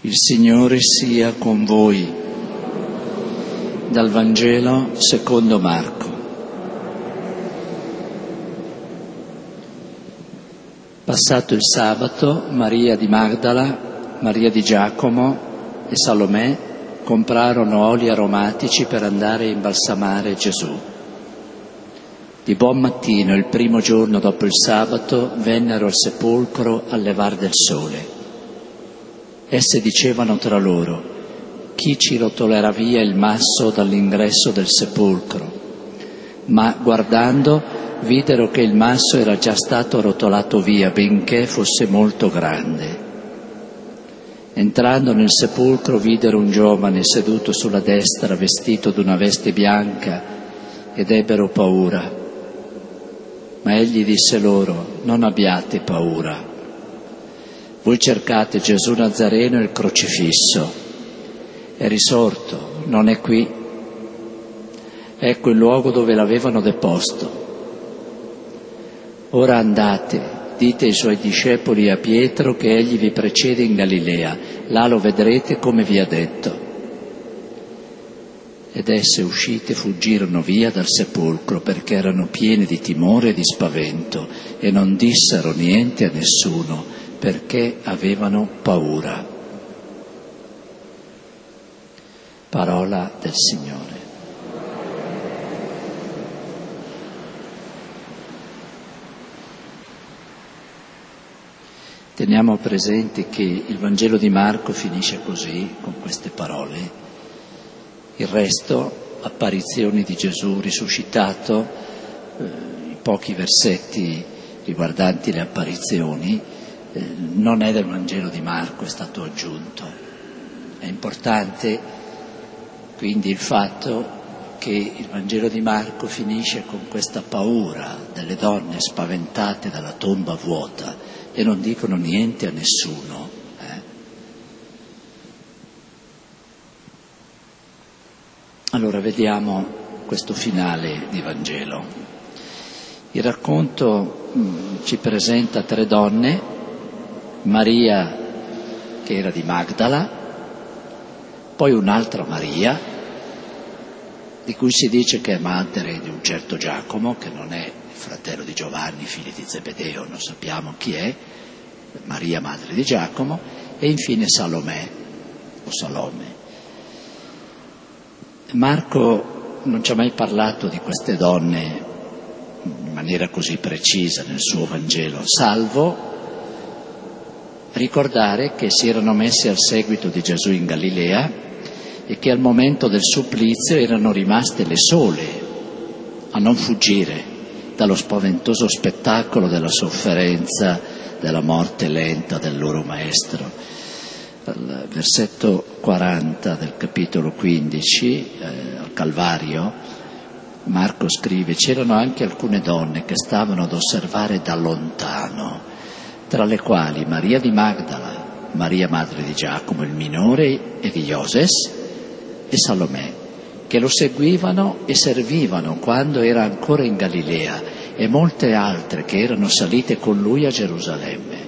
Il Signore sia con voi. Dal Vangelo secondo Marco. Passato il sabato, Maria di Magdala, Maria di Giacomo e Salomè comprarono oli aromatici per andare a imbalsamare Gesù. Di buon mattino, il primo giorno dopo il sabato, vennero al sepolcro al levar del sole. Esse dicevano tra loro: chi ci rotolerà via il masso dall'ingresso del sepolcro? Ma guardando videro che il masso era già stato rotolato via, benché fosse molto grande. Entrando nel sepolcro videro un giovane seduto sulla destra, vestito d'una veste bianca, ed ebbero paura. Ma egli disse loro: non abbiate paura. Voi cercate Gesù Nazareno il crocifisso. È risorto, non è qui. Ecco il luogo dove l'avevano deposto. Ora andate, dite ai suoi discepoli e a Pietro che egli vi precede in Galilea, là lo vedrete come vi ha detto. Ed esse uscite fuggirono via dal sepolcro perché erano piene di timore e di spavento e non dissero niente a nessuno perché avevano paura. Parola del Signore. Teniamo presente che il Vangelo di Marco finisce così, con queste parole. Il resto, apparizioni di Gesù risuscitato, i pochi versetti riguardanti le apparizioni, non è del Vangelo di Marco, è stato aggiunto. È importante quindi il fatto che il Vangelo di Marco finisce con questa paura delle donne spaventate dalla tomba vuota e non dicono niente a nessuno. Allora vediamo questo finale di Vangelo. Il racconto ci presenta 3 donne: Maria, che era di Magdala, poi un'altra Maria, di cui si dice che è madre di un certo Giacomo, che non è il fratello di Giovanni, figli di Zebedeo, non sappiamo chi è, Maria madre di Giacomo, e infine Salomè, o Salome. Marco non ci ha mai parlato di queste donne in maniera così precisa nel suo Vangelo, salvo ricordare che si erano messi al seguito di Gesù in Galilea e che al momento del supplizio erano rimaste le sole a non fuggire dallo spaventoso spettacolo della sofferenza, della morte lenta del loro maestro. Al versetto 40 del capitolo 15, al Calvario, Marco scrive: c'erano anche alcune donne che stavano ad osservare da lontano, tra le quali Maria di Magdala, Maria madre di Giacomo il minore e di Ioses, e Salomè, che lo seguivano e servivano quando era ancora in Galilea, e molte altre che erano salite con lui a Gerusalemme.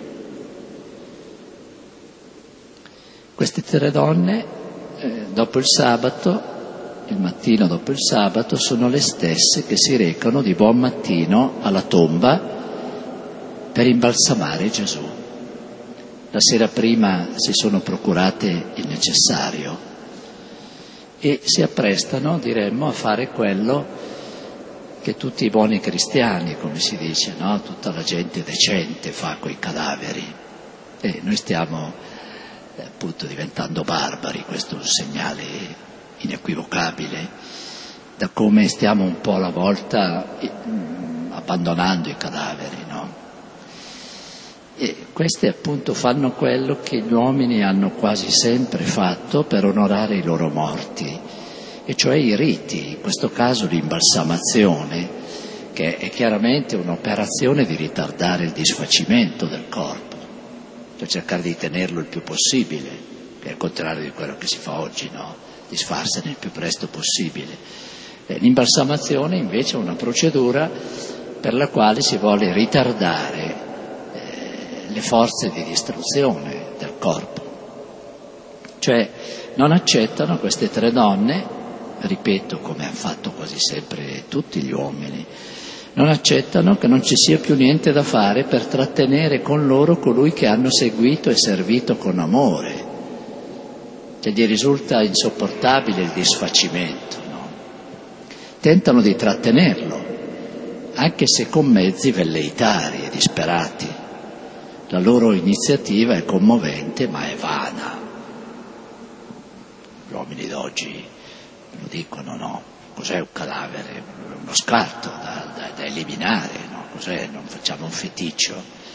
Queste 3 donne, dopo il sabato, il mattino dopo il sabato, sono le stesse che si recano di buon mattino alla tomba per imbalsamare Gesù. La sera prima si sono procurate il necessario e si apprestano, diremmo, a fare quello che tutti i buoni cristiani, come si dice, no? Tutta la gente decente fa coi cadaveri. E noi stiamo appunto diventando barbari, questo è un segnale inequivocabile, da come stiamo un po' alla volta abbandonando i cadaveri, no? E queste appunto fanno quello che gli uomini hanno quasi sempre fatto per onorare i loro morti, e cioè i riti, in questo caso l'imbalsamazione, che è chiaramente un'operazione di ritardare il disfacimento del corpo, per cercare di tenerlo il più possibile, che è il contrario di quello che si fa oggi, no? Disfarsene il più presto possibile. L'imbalsamazione invece è una procedura per la quale si vuole ritardare le forze di distruzione del corpo. Cioè non accettano queste tre donne, ripeto come hanno fatto quasi sempre tutti gli uomini, non accettano che non ci sia più niente da fare per trattenere con loro colui che hanno seguito e servito con amore. Cioè gli risulta insopportabile il disfacimento, no? Tentano di trattenerlo, anche se con mezzi velleitari e disperati. La loro iniziativa è commovente ma è vana. Gli uomini d'oggi lo dicono, no? Cos'è un cadavere? Uno scarto da eliminare, no? Cos'è? Non facciamo un feticcio.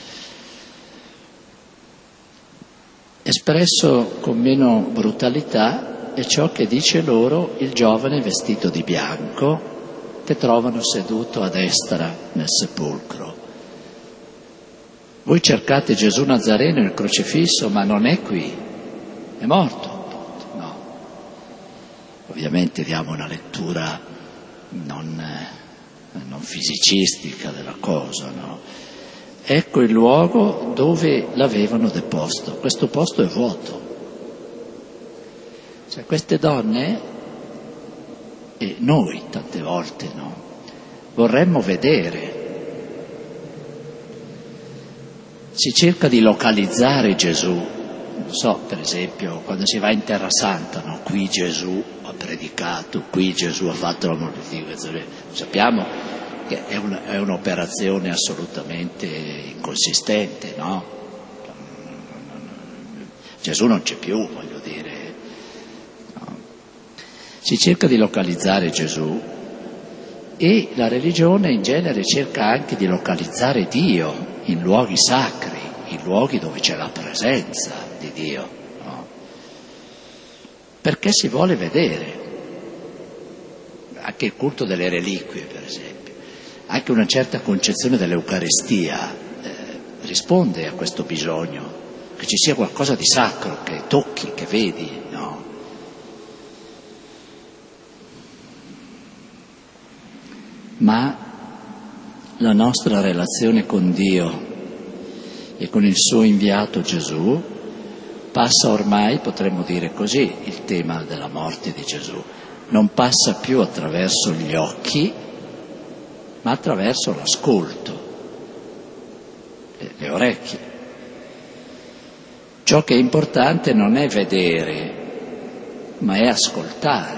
Espresso con meno brutalità è ciò che dice loro il giovane vestito di bianco che trovano seduto a destra nel sepolcro. Voi cercate Gesù Nazareno nel crocifisso, ma non è qui, è morto. No. Ovviamente diamo una lettura non fisicistica della cosa, no? Ecco il luogo dove l'avevano deposto. Questo posto è vuoto. Cioè queste donne, e noi tante volte, no, vorremmo vedere. Si cerca di localizzare Gesù. Non so, per esempio, quando si va in Terra Santa, no? Qui Gesù ha predicato, qui Gesù ha fatto la moltiplicazione. Sappiamo che è un'operazione assolutamente inconsistente, no? Gesù non c'è più, voglio dire. No? Si cerca di localizzare Gesù e la religione in genere cerca anche di localizzare Dio in luoghi sacri, in luoghi dove c'è la presenza di Dio, no? Perché si vuole vedere. Anche il culto delle reliquie, per esempio, anche una certa concezione dell'Eucaristia risponde a questo bisogno, che ci sia qualcosa di sacro, che tocchi, che vedi, no? Ma la nostra relazione con Dio e con il suo inviato Gesù passa ormai, potremmo dire così, il tema della morte di Gesù. Non passa più attraverso gli occhi, ma attraverso l'ascolto, le orecchie. Ciò che è importante non è vedere, ma è ascoltare.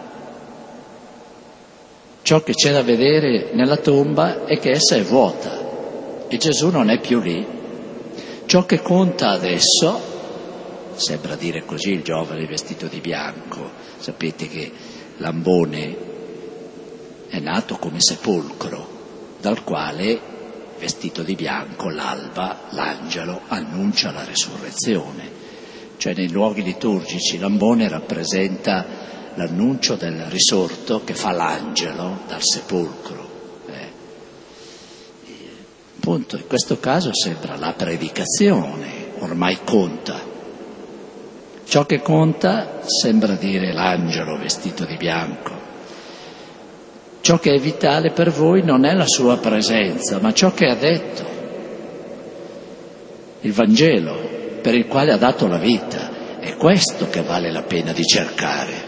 Ciò che c'è da vedere nella tomba è che essa è vuota e Gesù non è più lì. Ciò che conta adesso, sembra dire così il giovane vestito di bianco, sapete che l'ambone è nato come sepolcro, dal quale, vestito di bianco, l'alba, l'angelo, annuncia la resurrezione. Cioè nei luoghi liturgici l'ambone rappresenta l'annuncio del risorto che fa l'angelo dal sepolcro. Appunto, in questo caso sembra la predicazione, ormai conta. Ciò che conta, sembra dire l'angelo vestito di bianco. Ciò che è vitale per voi non è la sua presenza, ma ciò che ha detto. Il Vangelo, per il quale ha dato la vita. È questo che vale la pena di cercare.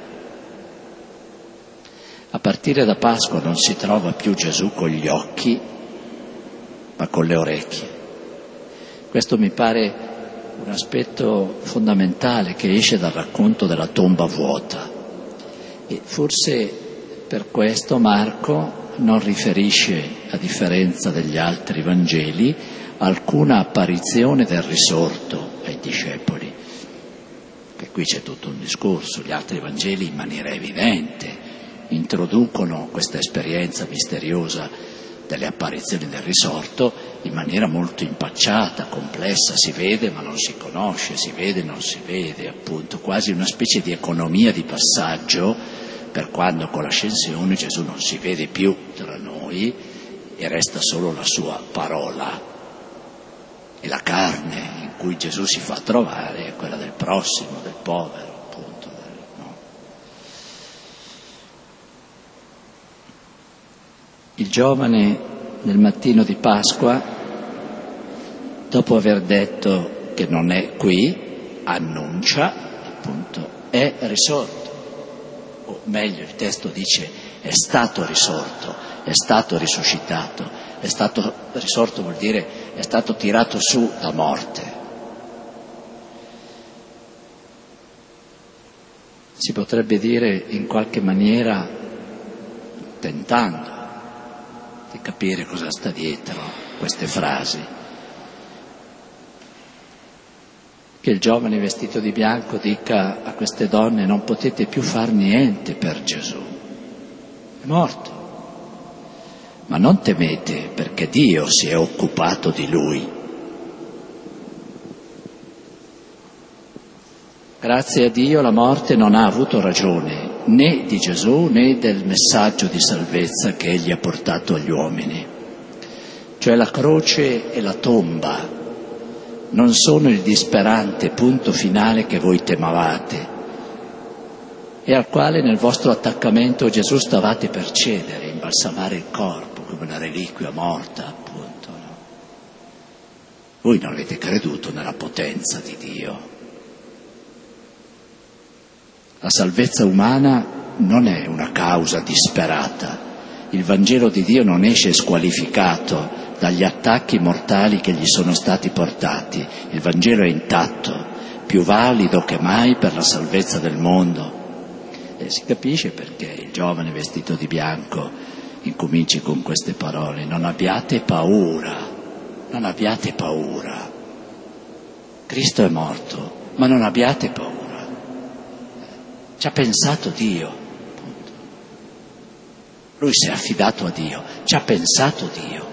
A partire da Pasqua non si trova più Gesù con gli occhi, ma con le orecchie. Questo mi pare un aspetto fondamentale che esce dal racconto della tomba vuota. E forse per questo Marco non riferisce, a differenza degli altri Vangeli, alcuna apparizione del risorto ai discepoli. Che qui c'è tutto un discorso. Gli altri Vangeli in maniera evidente introducono questa esperienza misteriosa delle apparizioni del risorto in maniera molto impacciata, complessa, si vede ma non si conosce, si vede e non si vede, appunto, quasi una specie di economia di passaggio, per quando con l'ascensione Gesù non si vede più tra noi e resta solo la sua parola. E la carne in cui Gesù si fa trovare è quella del prossimo, del povero. Il giovane nel mattino di Pasqua, dopo aver detto che non è qui, annuncia appunto, è risorto. O meglio, il testo dice è stato risorto, è stato risuscitato, è stato risorto vuol dire è stato tirato su da morte. Si potrebbe dire in qualche maniera, tentando di capire cosa sta dietro queste frasi, che il giovane vestito di bianco dica a queste donne: non potete più far niente per Gesù, è morto, ma non temete perché Dio si è occupato di lui. Grazie a Dio la morte non ha avuto ragione né di Gesù né del messaggio di salvezza che egli ha portato agli uomini. Cioè la croce e la tomba non sono il disperante punto finale che voi temevate e al quale nel vostro attaccamento a Gesù stavate per cedere, imbalsamare il corpo come una reliquia morta, appunto. No? Voi non avete creduto nella potenza di Dio. La salvezza umana non è una causa disperata. Il Vangelo di Dio non esce squalificato dagli attacchi mortali che gli sono stati portati. Il Vangelo è intatto, più valido che mai per la salvezza del mondo. E si capisce perché il giovane vestito di bianco incominci con queste parole: non abbiate paura, non abbiate paura. Cristo è morto, ma non abbiate paura. Ci ha pensato Dio, appunto. Lui si è affidato a Dio, ci ha pensato Dio.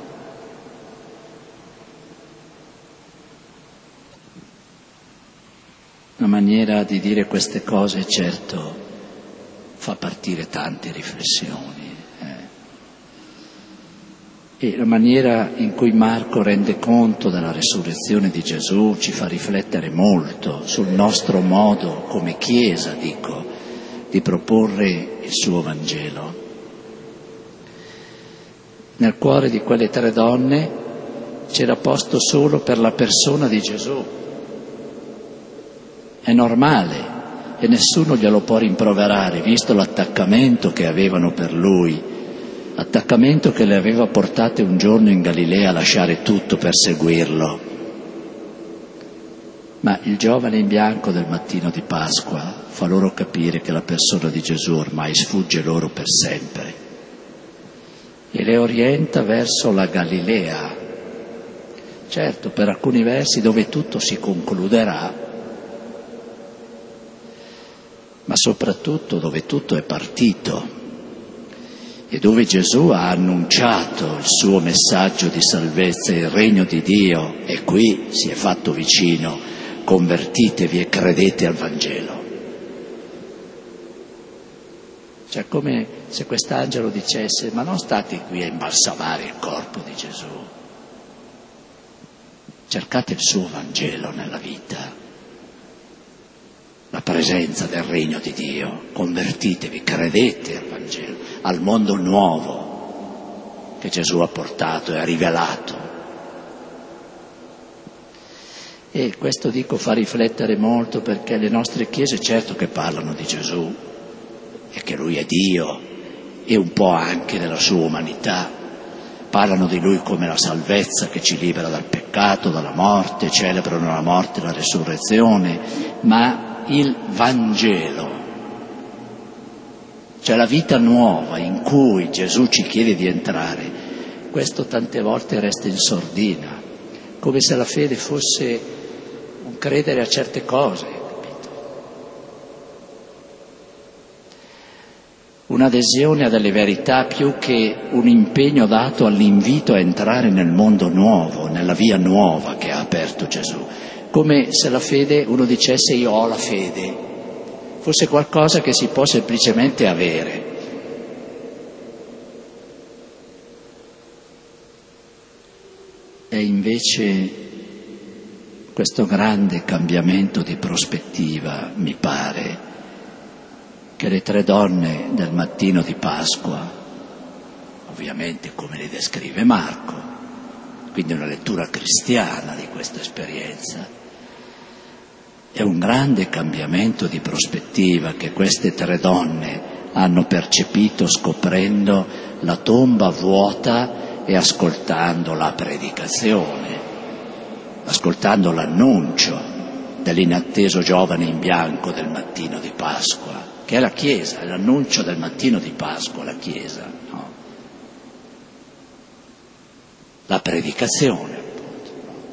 Una maniera di dire queste cose, certo, fa partire tante riflessioni. E la maniera in cui Marco rende conto della resurrezione di Gesù ci fa riflettere molto sul nostro modo, come Chiesa, dico, di proporre il suo Vangelo. Nel cuore di quelle 3 donne c'era posto solo per la persona di Gesù. È normale e nessuno glielo può rimproverare, visto l'attaccamento che avevano per lui. Attaccamento che le aveva portate un giorno in Galilea a lasciare tutto per seguirlo. Ma il giovane in bianco del mattino di Pasqua fa loro capire che la persona di Gesù ormai sfugge loro per sempre e le orienta verso la Galilea, certo per alcuni versi dove tutto si concluderà, ma soprattutto dove tutto è partito e dove Gesù ha annunciato il suo messaggio di salvezza. Il regno di Dio è qui, si è fatto vicino, convertitevi e credete al Vangelo. Cioè come se quest'angelo dicesse: ma non state qui a imbalsamare il corpo di Gesù, cercate il suo Vangelo nella vita, la presenza del regno di Dio, convertitevi, credete al Vangelo, al mondo nuovo che Gesù ha portato e ha rivelato. E questo, dico, fa riflettere molto, perché le nostre chiese certo che parlano di Gesù e che Lui è Dio e un po' anche della sua umanità, parlano di Lui come la salvezza che ci libera dal peccato, dalla morte, celebrano la morte e la resurrezione, ma il Vangelo, cioè la vita nuova in cui Gesù ci chiede di entrare, questo tante volte resta in sordina, come se la fede fosse un credere a certe cose, capito? Un'adesione a delle verità più che un impegno dato all'invito a entrare nel mondo nuovo, nella via nuova che ha aperto Gesù. Come se la fede, uno dicesse: io ho la fede, fosse qualcosa che si può semplicemente avere. E invece questo grande cambiamento di prospettiva, mi pare, che le 3 donne del mattino di Pasqua, ovviamente come le descrive Marco, quindi una lettura cristiana di questa esperienza, È un grande cambiamento di prospettiva che queste 3 donne hanno percepito scoprendo la tomba vuota e ascoltando la predicazione, ascoltando l'annuncio dell'inatteso giovane in bianco del mattino di Pasqua, che è la Chiesa, è l'annuncio del mattino di Pasqua, la Chiesa, no? La predicazione, appunto.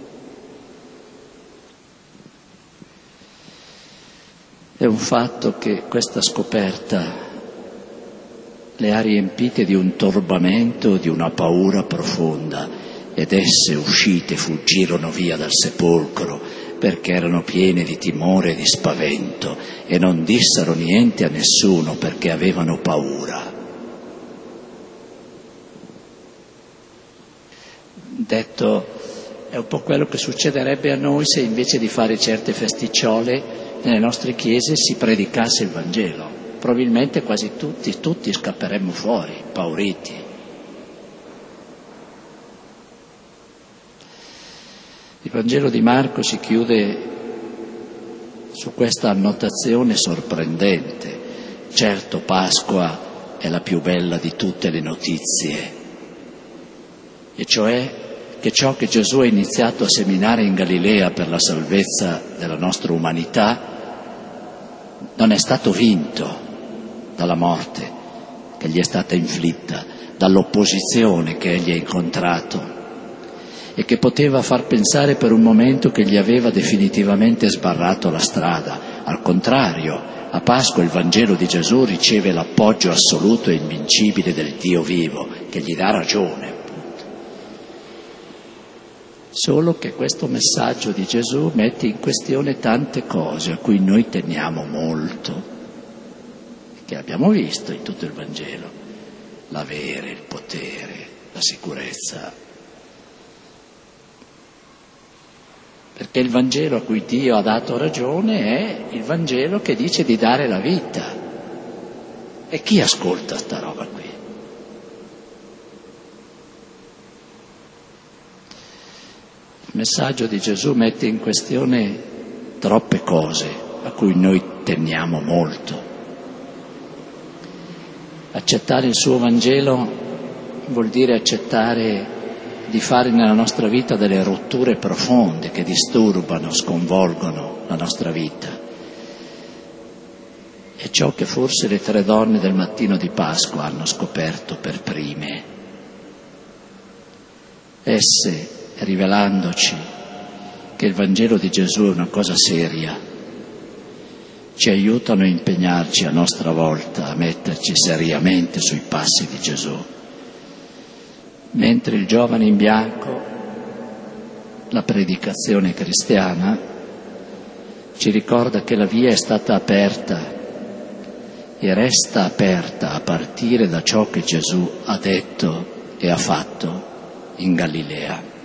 È un fatto che questa scoperta le ha riempite di un turbamento, di una paura profonda, ed esse uscite fuggirono via dal sepolcro perché erano piene di timore e di spavento e non dissero niente a nessuno perché avevano paura. Detto, è un po' quello che succederebbe a noi se invece di fare certe festicciole nelle nostre chiese si predicasse il Vangelo. Probabilmente quasi tutti scapperemmo fuori, pauriti. Il Vangelo di Marco si chiude su questa annotazione sorprendente. Certo, Pasqua è la più bella di tutte le notizie, e cioè che ciò che Gesù ha iniziato a seminare in Galilea per la salvezza della nostra umanità non è stato vinto dalla morte che gli è stata inflitta, dall'opposizione che egli ha incontrato e che poteva far pensare per un momento che gli aveva definitivamente sbarrato la strada. Al contrario, a Pasqua il Vangelo di Gesù riceve l'appoggio assoluto e invincibile del Dio vivo, che gli dà ragione. Solo che questo messaggio di Gesù mette in questione tante cose a cui noi teniamo molto, che abbiamo visto in tutto il Vangelo: l'avere, il potere, la sicurezza. Perché il Vangelo a cui Dio ha dato ragione è il Vangelo che dice di dare la vita. E chi ascolta sta roba qui? Il messaggio di Gesù mette in questione troppe cose a cui noi teniamo molto. Accettare il suo Vangelo vuol dire accettare di fare nella nostra vita delle rotture profonde che disturbano, sconvolgono la nostra vita. È ciò che forse le 3 donne del mattino di Pasqua hanno scoperto per prime. Esse, rivelandoci che il Vangelo di Gesù è una cosa seria, ci aiutano a impegnarci a nostra volta a metterci seriamente sui passi di Gesù. Mentre il giovane in bianco, la predicazione cristiana, ci ricorda che la via è stata aperta e resta aperta a partire da ciò che Gesù ha detto e ha fatto in Galilea.